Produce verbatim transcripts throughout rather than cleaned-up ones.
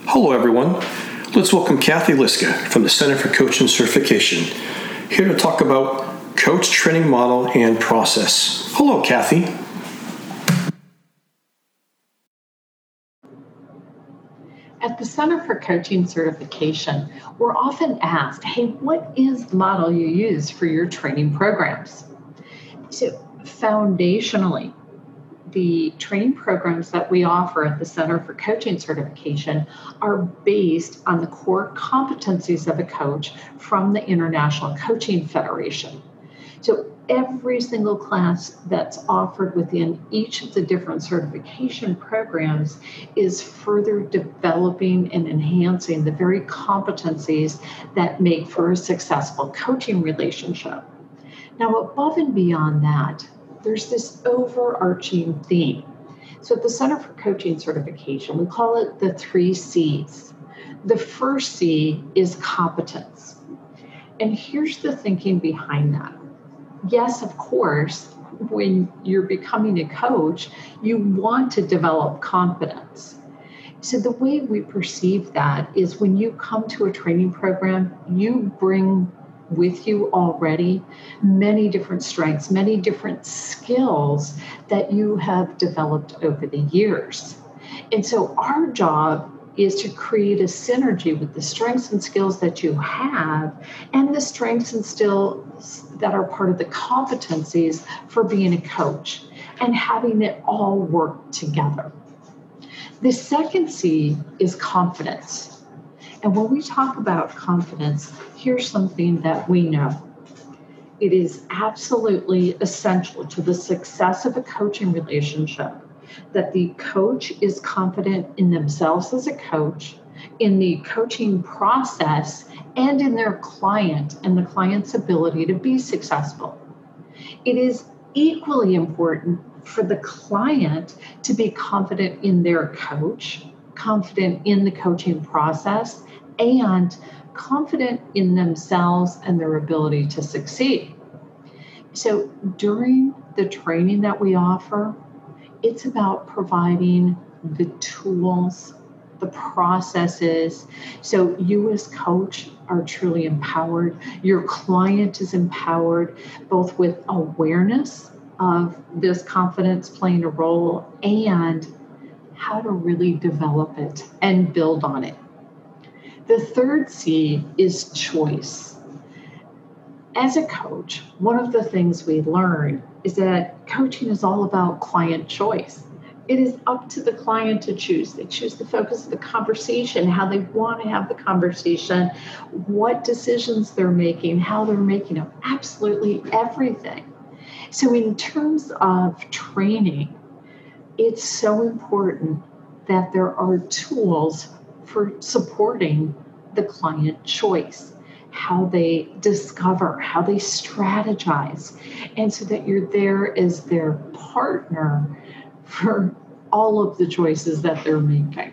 Hello, everyone. Let's welcome Kathy Liska from the Center for Coaching Certification, here to talk about coach training model and process. Hello, Kathy. At the Center for Coaching Certification, we're often asked, hey, what is the model you use for your training programs? So foundationally, the training programs that we offer at the Center for Coaching Certification are based on the core competencies of a coach from the International Coaching Federation. So every single class that's offered within each of the different certification programs is further developing and enhancing the very competencies that make for a successful coaching relationship. Now, above and beyond that, there's this overarching theme. So at the Center for Coaching Certification, we call it the three C's. The first C is competence. And here's the thinking behind that. Yes, of course, when you're becoming a coach, you want to develop confidence. So the way we perceive that is when you come to a training program, you bring with you already many different strengths, many different skills that you have developed over the years. And so our job is to create a synergy with the strengths and skills that you have and the strengths and skills that are part of the competencies for being a coach and having it all work together. The second C is confidence. And when we talk about confidence, here's something that we know. It is absolutely essential to the success of a coaching relationship that the coach is confident in themselves as a coach, in the coaching process, and in their client and the client's ability to be successful. It is equally important for the client to be confident in their coach, confident in the coaching process, and confident in themselves and their ability to succeed. So during the training that we offer, it's about providing the tools, the processes, so you as coach are truly empowered. Your client is empowered, both with awareness of this confidence playing a role and how to really develop it and build on it. The third C is choice. As a coach, one of the things we learn is that coaching is all about client choice. It is up to the client to choose. They choose the focus of the conversation, how they want to have the conversation, what decisions they're making, how they're making them, absolutely everything. So in terms of training, it's so important that there are tools for supporting the client choice, how they discover, how they strategize, and so that you're there as their partner for all of the choices that they're making.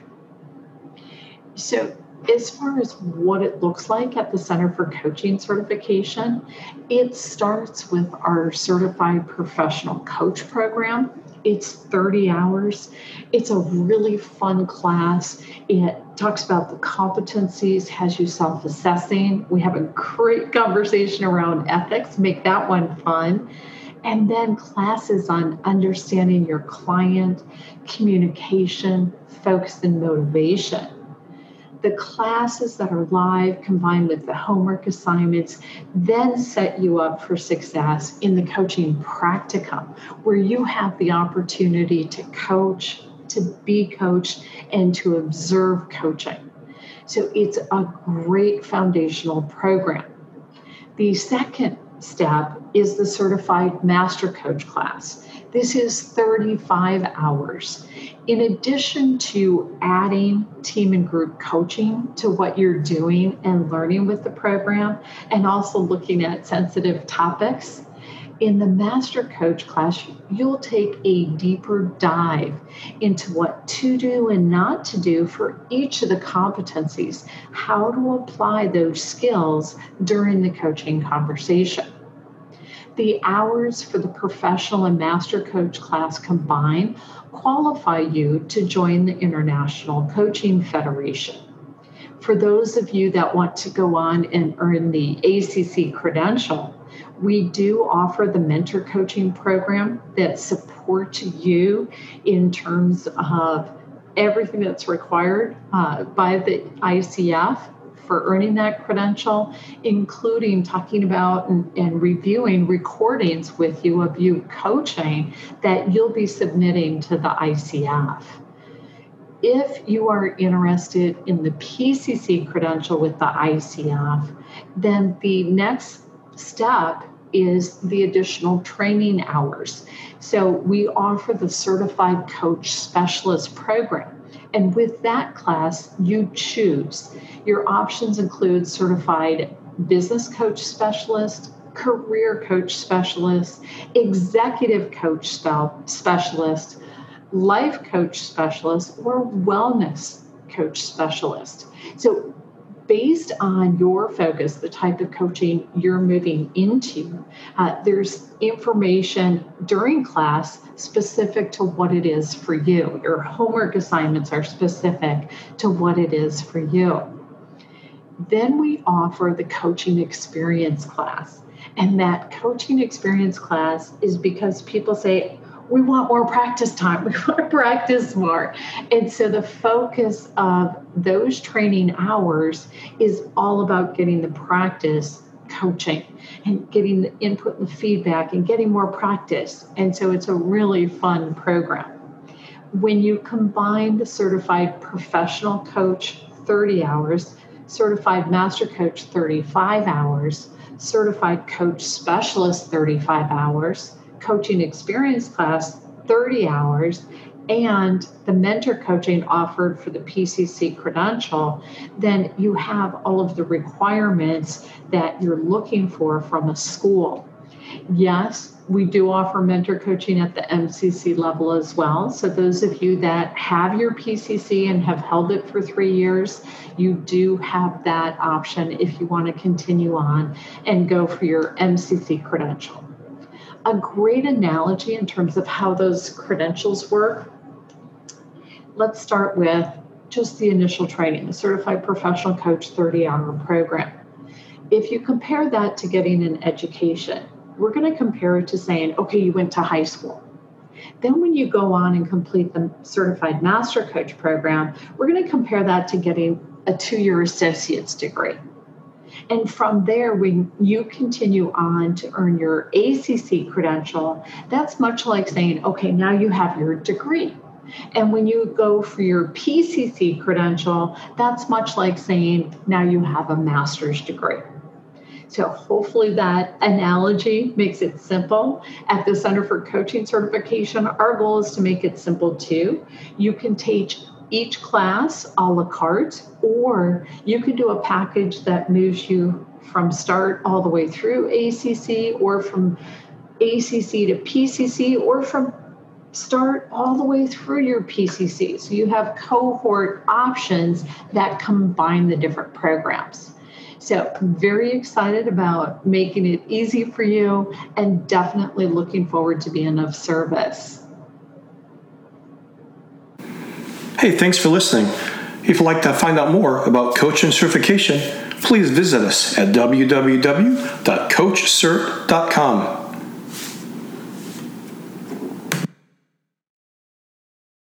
So as far as what it looks like at the Center for Coaching Certification, it starts with our Certified Professional Coach program. It's thirty hours. It's a really fun class. It talks about the competencies, has you self-assessing. We have a great conversation around ethics, make that one fun. And then classes on understanding your client, communication, focus, and motivation. The classes that are live combined with the homework assignments then set you up for success in the coaching practicum, where you have the opportunity to coach, to be coached, and to observe coaching. So it's a great foundational program. The second step is the Certified Master Coach class. This is thirty-five hours. In addition to adding team and group coaching to what you're doing and learning with the program, and also looking at sensitive topics, in the Master Coach class, you'll take a deeper dive into what to do and not to do for each of the competencies, how to apply those skills during the coaching conversation. The hours for the professional and master coach class combined qualify you to join the International Coaching Federation. For those of you that want to go on and earn the A C C credential, we do offer the mentor coaching program that supports you in terms of everything that's required uh, by the I C F for earning that credential, including talking about and, and reviewing recordings with you of you coaching that you'll be submitting to the I C F. If you are interested in the P C C credential with the I C F, then the next step is the additional training hours. So we offer the Certified Coach Specialist program. And with that class, you choose. Your options include Certified Business Coach Specialist, Career Coach Specialist, Executive Coach Specialist, Life Coach Specialist, or Wellness Coach Specialist. So based on your focus, the type of coaching you're moving into, uh, there's information during class specific to what it is for you. Your homework assignments are specific to what it is for you. Then we offer the coaching experience class. And that coaching experience class is because people say, we want more practice time. We want to practice more. And so the focus of those training hours is all about getting the practice coaching and getting the input and feedback and getting more practice. And so it's a really fun program. When you combine the Certified Professional Coach thirty hours, Certified Master Coach thirty-five hours, Certified Coach Specialist thirty-five hours, Coaching Experience class thirty hours, and the mentor coaching offered for the P C C credential, then you have all of the requirements that you're looking for from a school. Yes, we do offer mentor coaching at the M C C level as well. So those of you that have your P C C and have held it for three years, you do have that option if you want to continue on and go for your M C C credential. A great analogy in terms of how those credentials work. Let's start with just the initial training, the Certified Professional Coach thirty-hour program. If you compare that to getting an education, we're going to compare it to saying, okay, you went to high school. Then when you go on and complete the Certified Master Coach program, we're going to compare that to getting a two-year associate's degree. And from there, when you continue on to earn your A C C credential, that's much like saying, okay, now you have your degree. And when you go for your P C C credential, that's much like saying, now you have a master's degree. So hopefully that analogy makes it simple. At the Center for Coaching Certification, our goal is to make it simple too. You can teach each class a la carte, or you could do a package that moves you from start all the way through A C C, or from A C C to P C C, or from start all the way through your P C C. So you have cohort options that combine the different programs. So I'm very excited about making it easy for you and definitely looking forward to being of service. Hey, thanks for listening. If you'd like to find out more about coaching certification, please visit us at w w w dot coach cert dot com.